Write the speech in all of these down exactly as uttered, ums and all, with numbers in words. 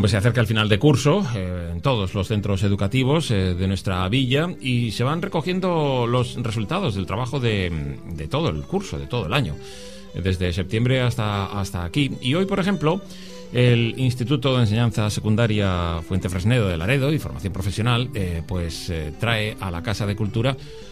Bueno, se acerca el final de curso eh, en todos los centros educativos eh, de nuestra villa y se van recogiendo los resultados del trabajo de, de todo el curso, de todo el año, desde septiembre hasta, hasta aquí. Y hoy, por ejemplo, el Instituto de Enseñanza Secundaria Fuentefresnedo de Laredo y Formación Profesional eh, pues eh, trae a la Casa de Cultura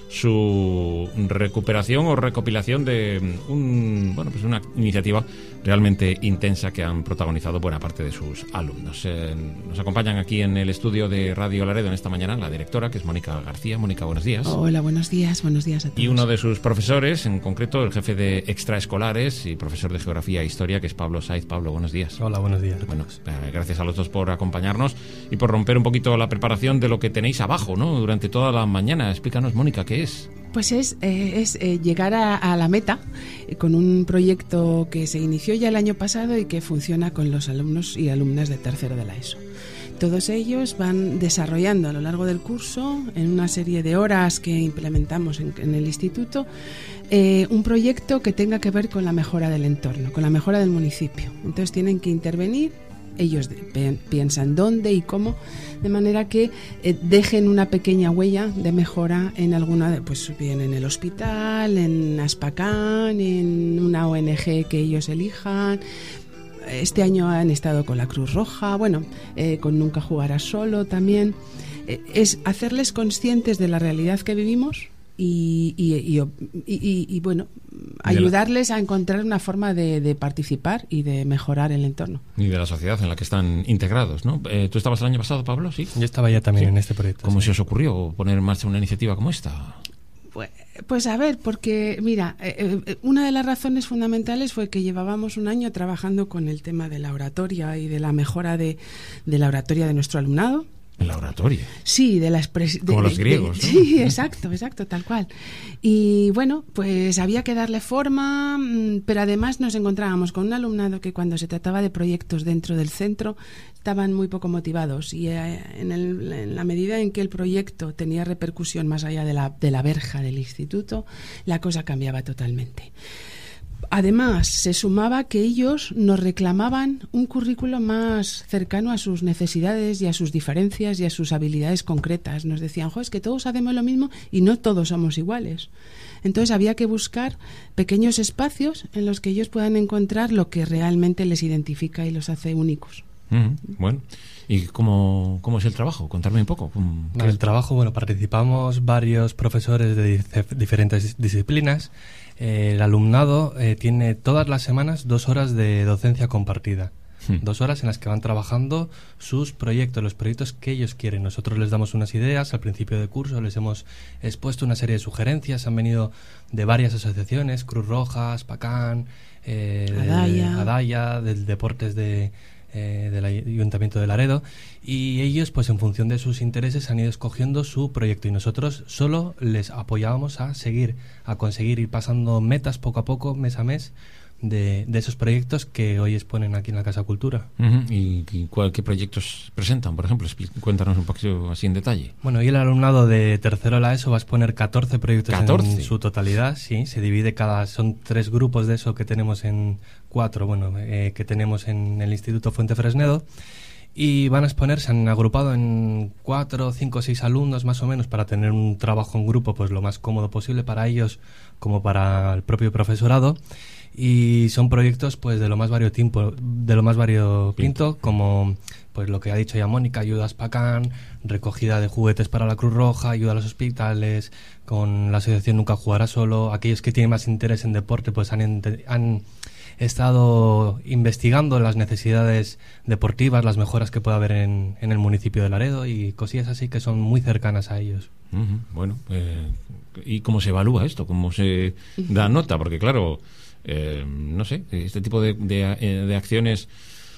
su recuperación o recopilación de un, bueno, pues una iniciativa realmente intensa que han protagonizado buena parte de sus alumnos. Eh, nos acompañan aquí en el estudio de Radio Laredo en esta mañana la directora, que es Mónica García. Mónica, buenos días. Hola, buenos días, buenos días a todos. Y uno de sus profesores, en concreto el jefe de extraescolares y profesor de Geografía e Historia, que es Pablo Saiz. Pablo, buenos días. Hola, buenos días. Bueno, eh, gracias a los dos por acompañarnos y por romper un poquito la preparación de lo que tenéis abajo, ¿no?, durante toda la mañana. Explícanos, Mónica, ¿qué es? Pues es, eh, es eh, llegar a, a la meta eh, con un proyecto que se inició ya el año pasado y que funciona con los alumnos y alumnas de tercero de la ESO. Todos ellos van desarrollando a lo largo del curso, en una serie de horas que implementamos en, en el instituto, eh, un proyecto que tenga que ver con la mejora del entorno, con la mejora del municipio. Entonces tienen que intervenir. Ellos de, piensan dónde y cómo, de manera que eh, dejen una pequeña huella de mejora en alguna, de, pues bien en el hospital, en Aspacán, en una O N G que ellos elijan. Este año han estado con la Cruz Roja, bueno, eh, con Nunca Jugarás Solo también. Eh, es hacerles conscientes de la realidad que vivimos. Y, y, y, y, y, y bueno, ayudarles a encontrar una forma de, de participar y de mejorar el entorno. Y de la sociedad en la que están integrados, ¿no? Eh, ¿Tú estabas el año pasado, Pablo? Sí. Yo estaba ya también, sí, en este proyecto. ¿Cómo sí. se os ocurrió poner en marcha una iniciativa como esta? Pues, pues a ver, porque mira, eh, eh, una de las razones fundamentales fue que llevábamos un año trabajando con el tema de la oratoria y de la mejora de, de la oratoria de nuestro alumnado. ¿En la oratoria? Sí, de la expresión. Como los griegos, de, ¿no? Sí, exacto, exacto, tal cual. Y bueno, pues había que darle forma, pero además nos encontrábamos con un alumnado que cuando se trataba de proyectos dentro del centro estaban muy poco motivados y eh, en, el, en la medida en que el proyecto tenía repercusión más allá de la, de la verja del instituto, la cosa cambiaba totalmente. Además, se sumaba que ellos nos reclamaban un currículo más cercano a sus necesidades y a sus diferencias y a sus habilidades concretas. Nos decían, jo, es que todos hacemos lo mismo y no todos somos iguales. Entonces había que buscar pequeños espacios en los que ellos puedan encontrar lo que realmente les identifica y los hace únicos. Mm, bueno, ¿y cómo, cómo es el trabajo? Contarme un poco. ¿Qué el trabajo, bueno, participamos varios profesores de dif- diferentes disciplinas. Eh, el alumnado eh, tiene todas las semanas dos horas de docencia compartida. Hmm. Dos horas en las que van trabajando sus proyectos, los proyectos que ellos quieren. Nosotros les damos unas ideas al principio de curso, les hemos expuesto una serie de sugerencias. Han venido de varias asociaciones, Cruz Roja, Aspacán, eh, Adaya, de, Adaya, del Deportes de... Eh, del Ayuntamiento de Laredo, y ellos pues en función de sus intereses han ido escogiendo su proyecto y nosotros solo les apoyábamos a seguir, a conseguir ir pasando metas poco a poco, mes a mes, de, de esos proyectos que hoy exponen aquí en la Casa Cultura. Uh-huh. ¿Y, y cuál, qué proyectos presentan, por ejemplo? Cuéntanos un poquito así en detalle. Bueno, hoy el alumnado de tercero de la ESO va a exponer catorce proyectos ¿catorce? En su totalidad, sí, se divide cada, son tres grupos de eso que tenemos en cuatro, bueno, eh, que tenemos en el Instituto Fuentefresnedo, y van a exponer, se han agrupado en cuatro, cinco, seis alumnos más o menos para tener un trabajo en grupo pues lo más cómodo posible para ellos como para el propio profesorado. Y son proyectos pues de lo más variopinto, de lo más variopinto, como pues lo que ha dicho ya Mónica, ayuda a Aspacán, recogida de juguetes para la Cruz Roja, ayuda a los hospitales, con la asociación Nunca Jugarás Solo. Aquellos que tienen más interés en deporte pues han, ente- han estado investigando las necesidades deportivas, las mejoras que puede haber en, en el municipio de Laredo y cosillas así que son muy cercanas a ellos. Uh-huh. Bueno, eh, ¿y cómo se evalúa esto? ¿Cómo se da nota? Porque claro... Eh, no sé, este tipo de, de, de acciones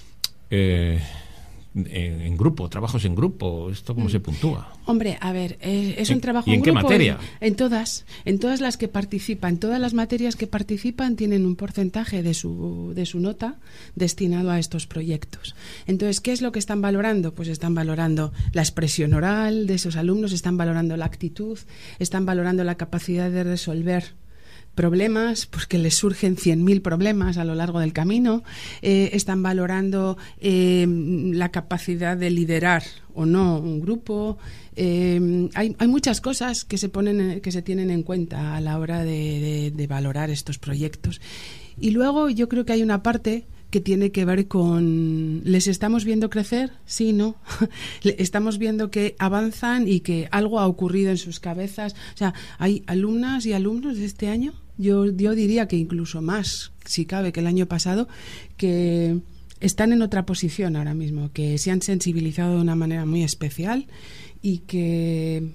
eh, en, en grupo, trabajos en grupo, ¿esto cómo mm. se puntúa? Hombre, a ver, eh, es un trabajo en en grupo. ¿Y en qué materia? En, en todas, en todas las que participan, todas las materias que participan tienen un porcentaje de su, de su nota destinado a estos proyectos. Entonces, ¿qué es lo que están valorando? Pues están valorando la expresión oral de esos alumnos, están valorando la actitud, están valorando la capacidad de resolver problemas, porque les surgen cien mil problemas a lo largo del camino, eh, están valorando eh, la capacidad de liderar o no un grupo. Eh, hay, hay muchas cosas que se ponen, que se tienen en cuenta a la hora de, de, de valorar estos proyectos. Y luego yo creo que hay una parte que tiene que ver con... ¿Les estamos viendo crecer? Sí, ¿no? Estamos viendo que avanzan y que algo ha ocurrido en sus cabezas. O sea, hay alumnas y alumnos de este año, yo, yo diría que incluso más, si cabe, que el año pasado, que están en otra posición ahora mismo, que se han sensibilizado de una manera muy especial y que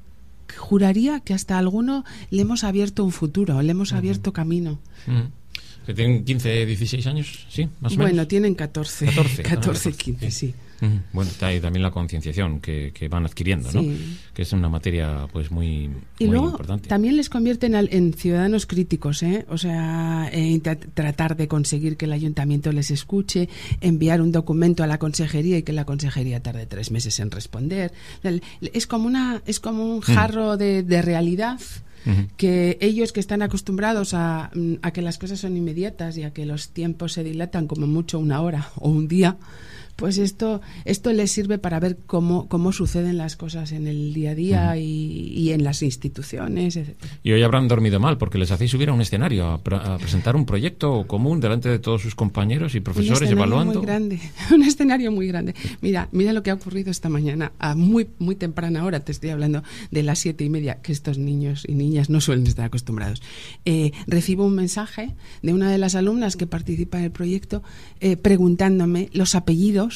juraría que hasta a alguno le hemos abierto un futuro, le hemos uh-huh. abierto camino. Uh-huh. Que tienen quince, dieciséis años, sí, más o menos. Bueno, tienen catorce, catorce, catorce quince, sí. Uh-huh. Bueno, está ahí también la concienciación que, que van adquiriendo, ¿no? Sí. Que es una materia pues muy, y muy luego, importante. También les convierten al, en ciudadanos críticos, ¿eh? O sea, eh, tra- tratar de conseguir que el ayuntamiento les escuche, enviar un documento a la consejería y que la consejería tarde tres meses en responder. Es como una, es como un jarro uh-huh. de, de realidad. Uh-huh. Que ellos, que están acostumbrados a, a que las cosas son inmediatas y a que los tiempos se dilatan como mucho una hora o un día, pues esto esto les sirve para ver cómo, cómo suceden las cosas en el día a día uh-huh. y, y en las instituciones, etcétera. Y hoy habrán dormido mal porque les hacéis subir a un escenario a, pre- a presentar un proyecto común delante de todos sus compañeros y profesores, un evaluando. Muy grande, un escenario muy grande. Mira, mira lo que ha ocurrido esta mañana a muy muy temprana hora. Te estoy hablando de las siete y media, que estos niños y niñas no suelen estar acostumbrados. Eh, recibo un mensaje de una de las alumnas que participa en el proyecto eh, preguntándome los apellidos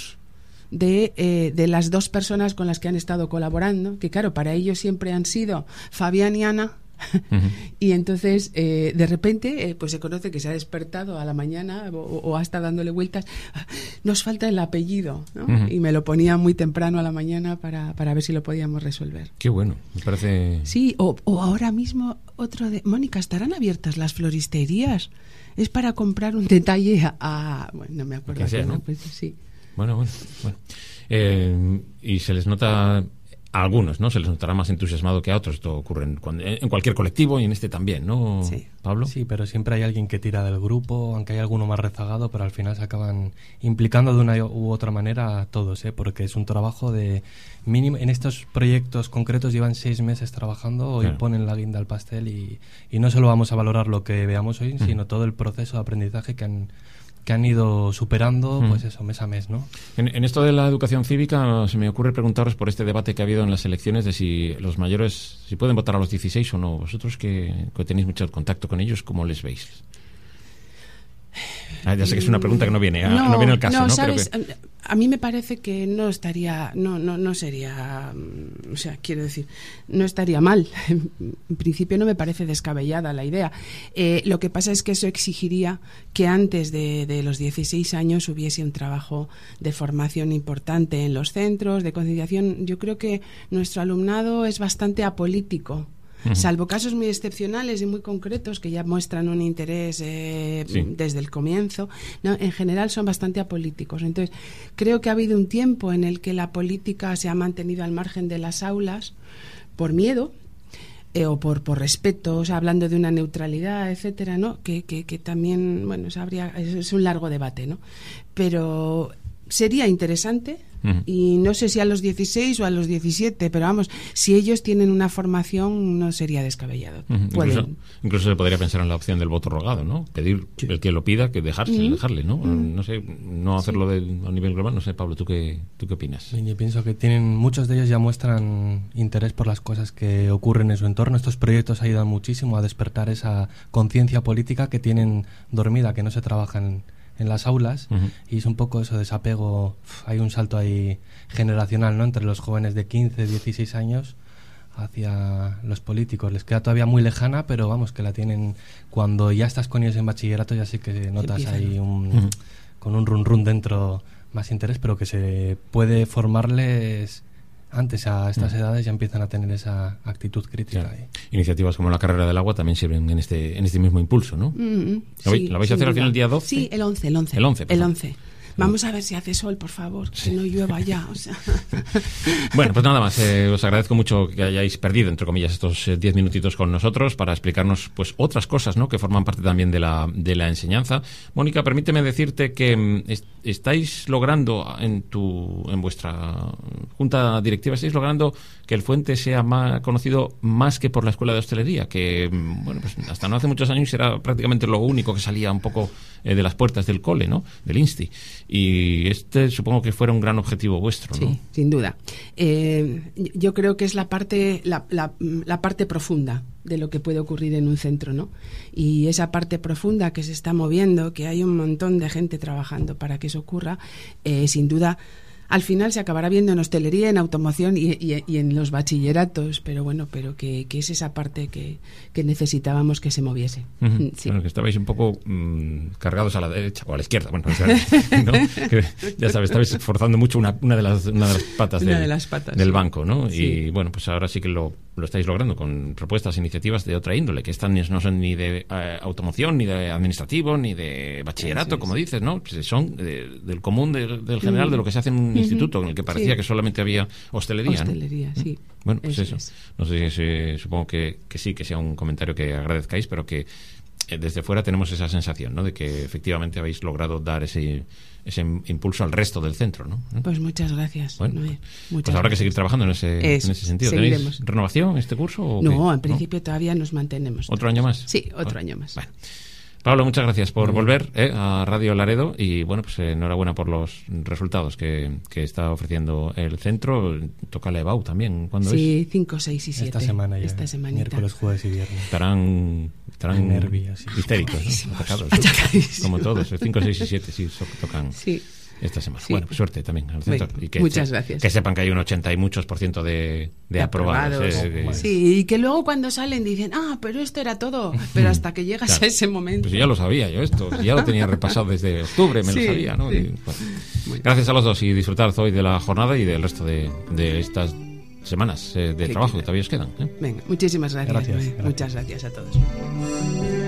De, eh, de las dos personas con las que han estado colaborando, que claro, para ellos siempre han sido Fabián y Ana, uh-huh. y entonces eh, de repente eh, pues se conoce que se ha despertado a la mañana o, o ha estado dándole vueltas, nos falta el apellido, ¿no? Uh-huh. Y me lo ponía muy temprano a la mañana para, para ver si lo podíamos resolver. Qué bueno, me parece... Sí, o, o ahora mismo otro de... Mónica, ¿estarán abiertas las floristerías? Es para comprar un detalle a... a bueno, no me acuerdo. Que sea, ¿no? Pues, sí. Bueno, bueno, bueno. Eh, y se les nota a algunos, ¿no? Se les notará más entusiasmado que a otros. Esto ocurre en, cuando, en cualquier colectivo y en este también, ¿no, sí. Pablo? Sí, pero siempre hay alguien que tira del grupo, aunque hay alguno más rezagado, pero al final se acaban implicando de una u otra manera a todos, ¿eh? Porque es un trabajo de mínimo. En estos proyectos concretos llevan seis meses trabajando, hoy claro. ponen la guinda al pastel y, y no solo vamos a valorar lo que veamos hoy, mm. sino todo el proceso de aprendizaje que han que han ido superando, mm. pues eso, mes a mes, ¿no? En, en esto de la educación cívica se me ocurre preguntaros por este debate que ha habido en las elecciones de si los mayores, si pueden votar a los dieciséis o no. Vosotros que, que tenéis mucho contacto con ellos, ¿cómo les veis? Ah, ya sé que es una pregunta que no viene, a, no, no viene al caso, ¿no? ¿no? ¿Sabes? Pero que... A mí me parece que no estaría, no, no, no sería, o sea, quiero decir, no estaría mal. En principio no me parece descabellada la idea. Eh, lo que pasa es que eso exigiría que antes de, de los dieciséis años hubiese un trabajo de formación importante en los centros de conciliación. Yo creo que nuestro alumnado es bastante apolítico. Uh-huh. Salvo casos muy excepcionales y muy concretos que ya muestran un interés eh, sí. desde el comienzo, ¿no? En general son bastante apolíticos. Entonces, creo que ha habido un tiempo en el que la política se ha mantenido al margen de las aulas por miedo eh, o por, por respeto, o sea, hablando de una neutralidad, etcétera, ¿no? Que, que, que también, bueno, habría, es un largo debate, ¿no? Pero sería interesante. Uh-huh. Y no sé si a los dieciséis o a los diecisiete, pero vamos, si ellos tienen una formación no sería descabellado. Uh-huh. Incluso, incluso se podría pensar en la opción del voto rogado, ¿no? Pedir sí. el que lo pida, que dejarse, uh-huh. dejarle, ¿no? Uh-huh. No sé, no hacerlo sí. de, a nivel global. No sé, Pablo, ¿tú qué, tú qué opinas? Yo pienso que tienen, muchos de ellos ya muestran interés por las cosas que ocurren en su entorno. Estos proyectos ayudan muchísimo a despertar esa conciencia política que tienen dormida, que no se trabaja en en las aulas, uh-huh. y es un poco eso, desapego. Uf, hay un salto ahí generacional, ¿no? Entre los jóvenes de quince, dieciséis años hacia los políticos. Les queda todavía muy lejana, pero vamos, que la tienen. Cuando ya estás con ellos en bachillerato ya sí que notas ahí un, uh-huh. con un run run dentro más interés, pero que se puede formarles antes, a estas edades ya empiezan a tener esa actitud crítica. Claro. Iniciativas como la Carrera del Agua también sirven en este en este mismo impulso, ¿no? Mm, ¿La, sí, ¿La vais a hacer al final el día doce? Sí, el once, el once. El once, el once. Vamos a ver si hace sol, por favor, que no llueva ya. O sea. Bueno, pues nada más. Eh, os agradezco mucho que hayáis perdido, entre comillas, estos eh, diez minutitos con nosotros para explicarnos pues otras cosas, ¿no?, que forman parte también de la, de la enseñanza. Mónica, permíteme decirte que mm, est- estáis logrando en tu en vuestra junta directiva, estáis logrando que el Fuente sea más conocido más que por la Escuela de Hostelería, que mm, bueno, pues hasta no hace muchos años era prácticamente lo único que salía un poco eh, de las puertas del cole, ¿no?, del Insti. Y este supongo que fuera un gran objetivo vuestro, ¿no? Sí, sin duda. Eh, yo creo que es la parte, la, la, la parte profunda de lo que puede ocurrir en un centro, ¿no? Y esa parte profunda que se está moviendo, que hay un montón de gente trabajando para que eso ocurra, eh, sin duda, al final se acabará viendo en hostelería, en automoción y, y, y en los bachilleratos, pero bueno, pero que, que es esa parte que, que necesitábamos que se moviese. Uh-huh. Sí. Bueno, que estabais un poco mmm, cargados a la derecha o a la izquierda, bueno, o sea, ¿no? Que, ya sabes, estabais forzando mucho una, una, de, las, una de las patas, una del, de las patas del sí. banco, ¿no? Sí. Y bueno, pues ahora sí que lo, lo estáis logrando con propuestas, iniciativas de otra índole, que están no son ni de eh, automoción, ni de administrativo, ni de bachillerato, como dices, ¿no? Pues son de, del común, de, del general, de lo que se hace en un uh-huh. instituto, en el que parecía sí. que solamente había hostelería. Hostelería, ¿no? Sí. Bueno, pues eso. eso. Es. No sé si supongo que, que sí, que sea un comentario que agradezcáis, pero que eh, desde fuera tenemos esa sensación, ¿no?, de que efectivamente habéis logrado dar ese ese impulso al resto del centro, ¿no? Pues muchas gracias. Bueno, Noé, muchas pues habrá gracias. que seguir trabajando en ese, Eso, en ese sentido. seguiremos. ¿Tenéis renovación este curso? O no, qué? en principio ¿No? todavía nos mantenemos. ¿Otro año más? Sí, otro bueno, año más. Bueno. Pablo, muchas gracias por volver eh, a Radio Laredo y bueno, pues eh, enhorabuena por los resultados que, que está ofreciendo el centro. Toca la E B A U también. ¿Cuándo sí, es? cinco, seis y siete. Esta semana ya. Esta semanita. Miércoles, jueves y viernes. Estarán, estarán nervios, sí. histéricos, ¿no? Atacados, como todos. El cinco, seis y siete sí so, tocan. Sí. Esta semana. Sí. Bueno, pues suerte también al centro. Bueno, y que muchas se, gracias. Que sepan que hay un ochenta y muchos por ciento de, de, de aprobados. aprobados. Eh, de... Sí, y que luego cuando salen dicen, ah, pero esto era todo. Pero hasta que llegas claro. a ese momento. Pues ya lo sabía yo esto. Ya lo tenía repasado desde octubre, me sí, lo sabía, ¿no? Sí. Y, bueno. Gracias a los dos y disfrutar hoy de la jornada y del resto de, de estas semanas eh, de trabajo que todavía os quedan. ¿eh? Venga, muchísimas gracias. Gracias, gracias. Muchas gracias a todos.